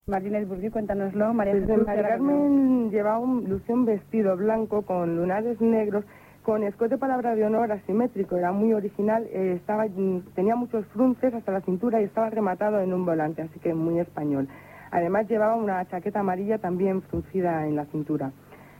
Martínez Burgui, cuéntanoslo, María Pues Jesús. María Carmen lucía un vestido blanco con lunares negros, con escote palabra de honor asimétrico, era muy original, tenía muchos frunces hasta la cintura y estaba rematado en un volante, así que muy español. Además llevaba una chaqueta amarilla también fruncida en la cintura.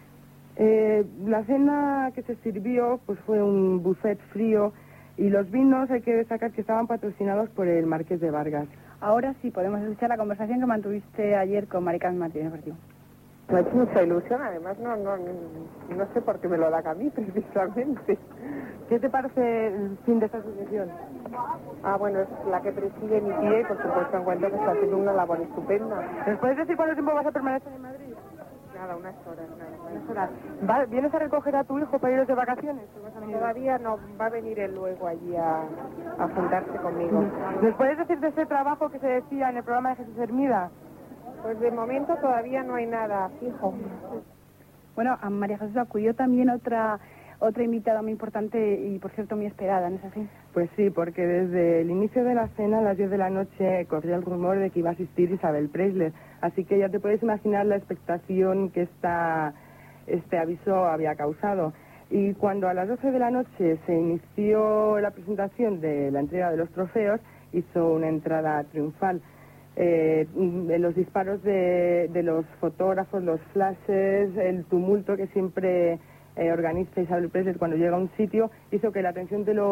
La cena que se sirvió pues fue un buffet frío y los vinos hay que destacar que estaban patrocinados por el Marqués de Vargas. Ahora sí, podemos escuchar la conversación que mantuviste ayer con María Carmen Martínez Burgui. Me ha hecho mucha ilusión, además no sé por qué me lo da a mí precisamente. ¿Qué te parece el fin de esta asociación? Bueno, es la que preside mi tía y por supuesto encuentro que está haciendo una labor estupenda. ¿Nos puedes decir cuánto tiempo vas a permanecer en Madrid? Nada, unas horas. ¿Vienes a recoger a tu hijo para iros de vacaciones? Todavía no, va a venir él luego allí a juntarse conmigo. ¿Nos puedes decir de ese trabajo que se decía en el programa de Jesús Hermida? Pues de momento todavía no hay nada fijo. Bueno, a María Jesús acudió también otra invitada muy importante y, por cierto, muy esperada, ¿no es así? Pues sí, porque desde el inicio de la cena, a las 10 de la noche, corría el rumor de que iba a asistir Isabel Preisler. Así que ya te puedes imaginar la expectación que este aviso había causado. Y cuando a las 12 de la noche se inició la presentación de la entrega de los trofeos, hizo una entrada triunfal. Los disparos de los fotógrafos, los flashes, el tumulto que siempre organiza Isabel Preisler cuando llega a un sitio, hizo que la atención de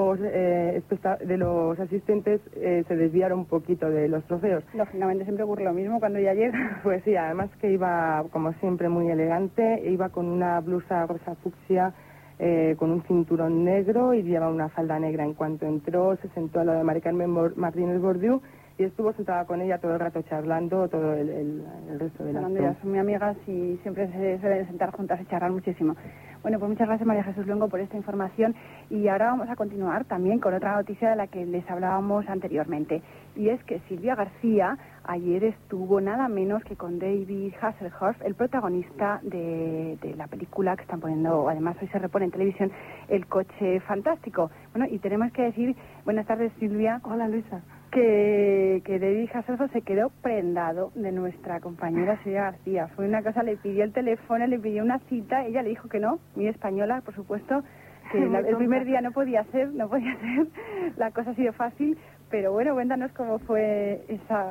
los asistentes se desviara un poquito de los trofeos. Lógicamente siempre ocurre lo mismo cuando ella llega. Pues sí, además que iba, como siempre, muy elegante, iba con una blusa rosa fucsia, con un cinturón negro y llevaba una falda negra. En cuanto entró, se sentó a la de María Carmen Martínez Burgui y estuvo sentada con ella todo el rato charlando, todo el resto de la Ellas son muy amigas y siempre se deben sentar juntas y charlar muchísimo. Bueno, pues muchas gracias María Jesús Luengo por esta información y ahora vamos a continuar también con otra noticia de la que les hablábamos anteriormente, y es que Silvia García ayer estuvo nada menos que con David Hasselhoff, el protagonista de la película que están poniendo, además hoy se repone en televisión, El coche fantástico. Bueno, y tenemos que decir, buenas tardes Silvia. Hola Luisa. Que David Hasselhoff se quedó prendado de nuestra compañera Silvia García. Fue una cosa, le pidió el teléfono, le pidió una cita, ella le dijo que no, muy española, por supuesto, que el primer día no podía ser, la cosa ha sido fácil, pero bueno, cuéntanos cómo fue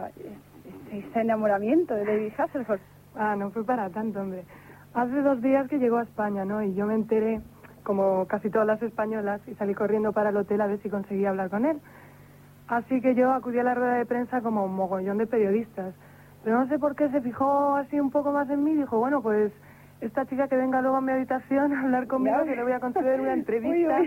ese enamoramiento de David Hasselhoff. No fue para tanto, hombre. Hace 2 días que llegó a España, ¿no? Y yo me enteré, como casi todas las españolas, y salí corriendo para el hotel a ver si conseguía hablar con él. Así que yo acudí a la rueda de prensa como un mogollón de periodistas. Pero no sé por qué se fijó así un poco más en mí y dijo, bueno, pues esta chica que venga luego a mi habitación a hablar conmigo, que le voy a conceder una entrevista.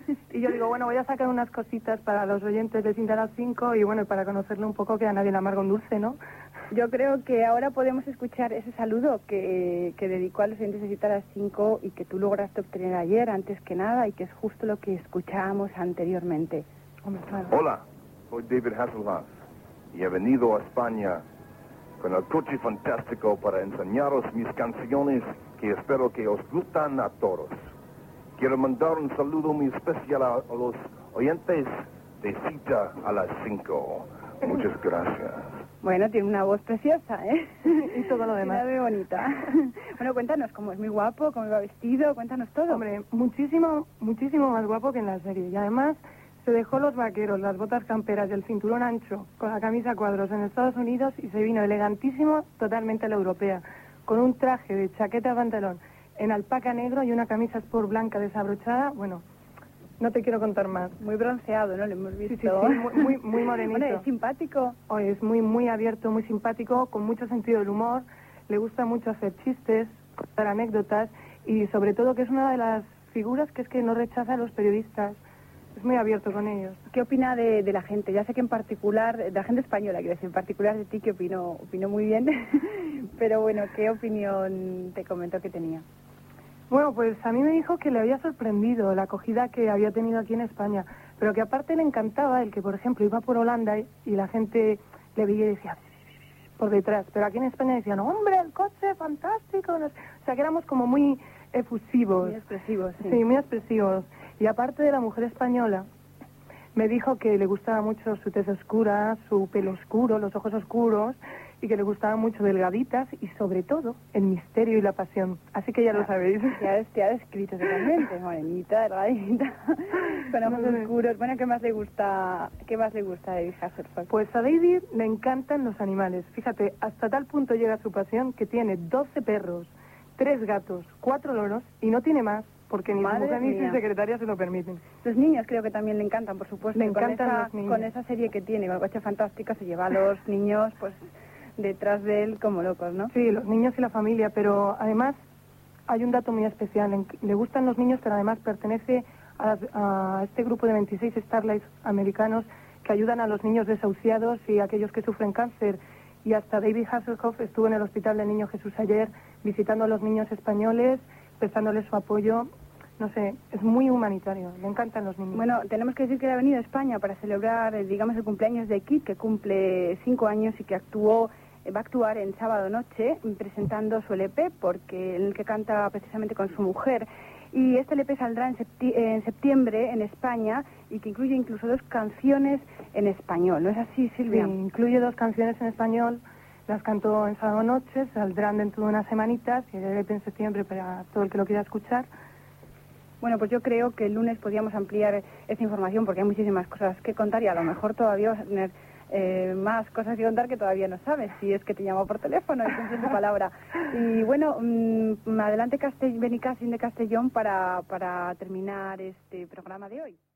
Y yo digo, bueno, voy a sacar unas cositas para los oyentes de Cinta a las 5 y bueno, para conocerle un poco, que a nadie le amarga un dulce, ¿no? Yo creo que ahora podemos escuchar ese saludo que dedicó a los oyentes de Cinta a las 5 y que tú lograste obtener ayer, antes que nada, y que es justo lo que escuchábamos anteriormente. Hombre, claro. Hola. Soy David Hasselhoff y he venido a España con el coche fantástico para enseñaros mis canciones que espero que os gustan a todos. Quiero mandar un saludo muy especial a los oyentes de Cita a las 5. Muchas gracias. Bueno, tiene una voz preciosa, ¿eh? Y todo lo demás. Muy bonita. Bueno, cuéntanos cómo es muy guapo, cómo iba vestido, cuéntanos todo. Hombre, muchísimo más guapo que en la serie. Y además se dejó los vaqueros, las botas camperas y el cinturón ancho con la camisa a cuadros en Estados Unidos y se vino elegantísimo, totalmente a la europea, con un traje de chaqueta pantalón en alpaca negro y una camisa sport blanca desabrochada. Bueno, no te quiero contar más. Muy bronceado, ¿no? Lo hemos visto. Sí, muy morenito. Bueno, es simpático. Es muy abierto, muy simpático, con mucho sentido del humor. Le gusta mucho hacer chistes, contar anécdotas y sobre todo que es una de las figuras que es que no rechaza a los periodistas. Es muy abierto con ellos. ¿Qué opina de la gente? Ya sé que en particular, de la gente española, quiero decir, en particular de ti, que opino muy bien, pero bueno, ¿qué opinión te comentó que tenía? Bueno, pues a mí me dijo que le había sorprendido la acogida que había tenido aquí en España, pero que aparte le encantaba el que, por ejemplo, iba por Holanda y la gente le veía y decía por detrás, pero aquí en España decían, hombre, el coche, fantástico. O sea, que éramos como muy efusivos. Muy expresivos, sí. Sí, muy expresivos. Y aparte de la mujer española, me dijo que le gustaba mucho su tez oscura, su pelo oscuro, los ojos oscuros, y que le gustaban mucho delgaditas y sobre todo el misterio y la pasión. Así que ya lo sabéis. Te ha descrito totalmente, morenita, delgadita, con ojos oscuros. Bueno, ¿qué más le gusta de David Hasselhoff? Pues a David le encantan los animales. Fíjate, hasta tal punto llega su pasión que tiene 12 perros, 3 gatos, 4 loros y no tiene más, porque ni su mujer ni su secretaria se lo permiten. Los niños creo que también le encantan, por supuesto. Le encantan los niños. Con esa serie que tiene, con el Coche Fantástico, se lleva a los niños pues detrás de él como locos, ¿no? Sí, los niños y la familia, pero además hay un dato muy especial. Le gustan los niños, pero además pertenece a este grupo de 26 Starlights americanos que ayudan a los niños desahuciados y a aquellos que sufren cáncer. Y hasta David Hasselhoff estuvo en el Hospital del Niño Jesús ayer visitando a los niños españoles, prestándoles su apoyo. No sé, es muy humanitario, le encantan los niños. Bueno, tenemos que decir que ha venido a España para celebrar, digamos, el cumpleaños de Kit, que cumple 5 años y que va a actuar en sábado noche presentando su LP, porque en el que canta precisamente con su mujer. Y este LP saldrá en septiembre en España y que incluye incluso 2 canciones en español. ¿No es así, Silvia? Sí, incluye 2 canciones en español, las cantó en sábado noche, saldrán dentro de unas semanitas y el LP en septiembre para todo el que lo quiera escuchar. Bueno, pues yo creo que el lunes podríamos ampliar esta información porque hay muchísimas cosas que contar y a lo mejor todavía vas a tener más cosas que contar que todavía no sabes, si es que te llamo por teléfono y cumple su palabra. Y bueno, adelante Benicassin de Castellón para terminar este programa de hoy.